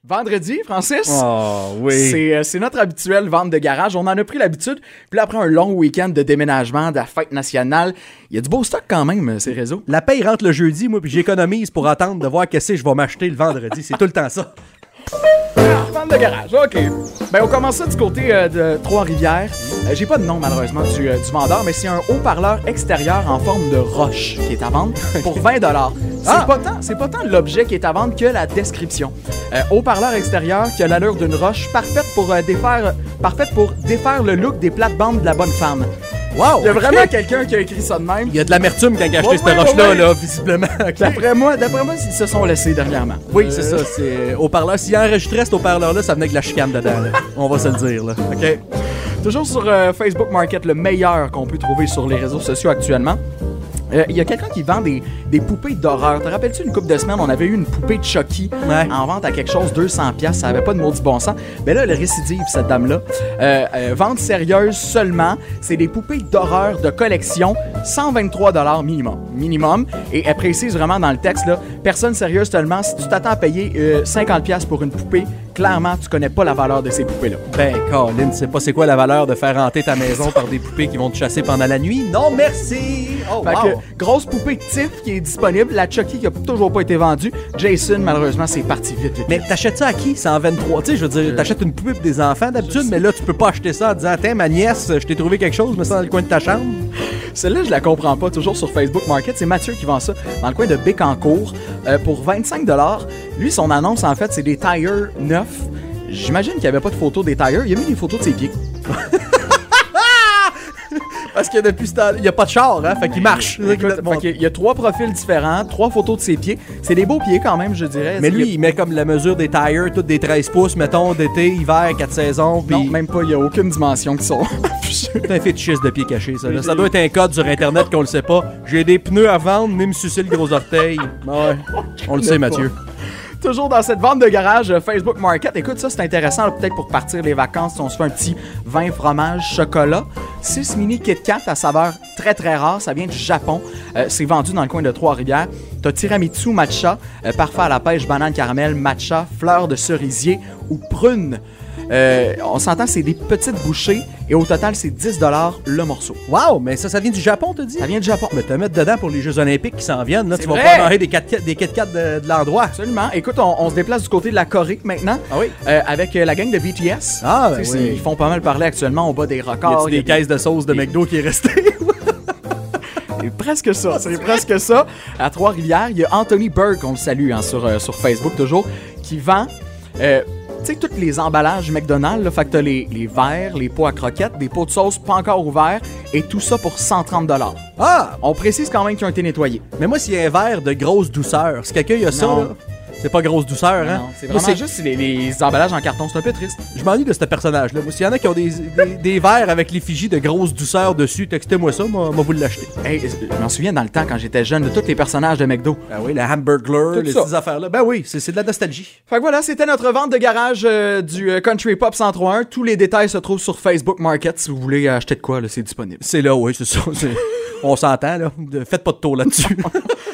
Vendredi, Francis. Oh, oui. C'est notre habituelle vente de garage. On en a pris l'habitude. Puis là, après un long week-end de déménagement, de la fête nationale, il y a du beau stock quand même, ces réseaux. La paye rentre le jeudi, moi, puis j'économise pour attendre de voir qu'est-ce que je vais m'acheter le vendredi. C'est tout le temps ça. Vente de garage, OK. Ben, on commence ça du côté de Trois-Rivières. J'ai pas de nom, malheureusement, du vendeur, mais c'est un haut-parleur extérieur en forme de roche qui est à vendre pour 20 $. C'est pas tant l'objet qui est à vendre que la description. Haut-parleur extérieur qui a l'allure d'une roche, parfaite pour défaire le look des plates-bandes de la bonne femme. Wow! Il y a vraiment quelqu'un qui a écrit ça de même. Il y a de l'amertume quand il a acheté cette roche-là, là, visiblement. D'après moi, ils se sont laissés dernièrement. Oui, c'est ça. C'est haut-parleur. S'il enregistrait cet haut-parleur-là, ça venait avec la chicane dedans. Là. On va se le dire. Là. OK. Toujours sur Facebook Market, le meilleur qu'on peut trouver sur les réseaux sociaux actuellement. Il y a quelqu'un qui vend des poupées d'horreur. Te rappelles-tu, une couple de semaines, on avait eu une poupée de Chucky en vente à quelque chose, 200$. Ça avait pas de maudit bon sens. Mais là, elle récidive, cette dame-là. Vente sérieuse seulement. C'est des poupées d'horreur de collection, 123$ minimum. Et elle précise vraiment dans le texte, là, personne sérieuse seulement. Si tu t'attends à payer 50$ pour une poupée, clairement, tu connais pas la valeur de ces poupées-là. Ben, Colin, tu sais pas c'est quoi la valeur de faire hanter ta maison par des poupées qui vont te chasser pendant la nuit? Non, merci! Oh, fait que, grosse poupée Tiff qui est disponible, la Chucky qui a toujours pas été vendue, Jason, malheureusement, c'est parti vite. Mais t'achètes ça à qui? 123. Tu sais, je veux dire, t'achètes une poupée pour des enfants d'habitude, mais là, tu peux pas acheter ça en disant, tiens, ma nièce, je t'ai trouvé quelque chose, mais ça dans le coin de ta chambre. Celle-là, je la comprends pas. Toujours sur Facebook Market, c'est Mathieu qui vend ça dans le coin de Bécancour pour 25$. Lui, son annonce, en fait, c'est des tires neufs. J'imagine qu'il n'y avait pas de photos des tires. Il a mis des photos de ses pieds. Parce que depuis ce temps, il n'y a pas de char, hein? Fait qu'il marche. Il y a 3 profils différents, 3 photos de ses pieds. C'est des beaux pieds quand même, je dirais. Mais lui, il met comme la mesure des tires, toutes des 13 pouces, mettons, d'été, hiver, 4 saisons. Pis... Non, même pas, il n'y a aucune dimension qui sont. C'est un fétichiste de pieds cachés, ça. Là. Ça doit être un code sur Internet qu'on le sait pas. J'ai des pneus à vendre, venez me sucer le gros orteil. Ouais, on le sait, Mathieu. Toujours dans cette vente de garage Facebook Market. Écoute, ça, c'est intéressant, là, peut-être pour partir les vacances, si on se fait un petit vin, fromage, chocolat. 6 mini Kit Kat à saveur très, très rare. Ça vient du Japon. C'est vendu dans le coin de Trois-Rivières. T'as tiramisu matcha, parfait à la pêche, banane caramel, matcha, fleur de cerisier ou prune. On s'entend, c'est des petites bouchées et au total, c'est 10$ le morceau. Wow, mais ça vient du Japon, t'as dit? Ça vient du Japon. Mais te mettre dedans pour les Jeux Olympiques qui s'en viennent. Là, tu vas vrai. pas manger des Kit Kat de l'endroit. Absolument. Écoute, on se déplace du côté de la Corée maintenant. Ah oui? Avec la gang de BTS. Ah, ben oui. Ils font pas mal parler actuellement. On bat des records. Il y a des caisses de sauce de McDo qui est restée. C'est presque ça. C'est presque ça. À Trois-Rivières, il y a Anthony Berg, on le salue hein, sur Facebook toujours, qui vend... tu sais, tous les emballages McDonald's, là, fait que t'as les verres, les pots à croquettes, des pots de sauce pas encore ouverts, et tout ça pour 130$. Ah! On précise quand même qu'ils ont été nettoyés. Mais moi, s'il y a un verre de grosse douceur, si quelqu'un y a ça, là, c'est pas grosse douceur, hein? Non, c'est vraiment juste les emballages en carton, c'est un peu triste. Je m'ennuie de ce personnage-là. Moi, s'il y en a qui ont des verres avec l'effigie de grosse douceur dessus, textez-moi ça, moi vous l'acheter. Hey, je m'en souviens dans le temps, quand j'étais jeune, de tous les personnages de McDo. Ah oui, le hamburger, les petites affaires-là. Ben oui, c'est de la nostalgie. Fait que voilà, c'était notre vente de garage du Country Pop 103.1. Tous les détails se trouvent sur Facebook Market. Si vous voulez acheter de quoi, là, c'est disponible. C'est là, oui, c'est ça. On s'entend, là. Faites pas de tour là-dessus.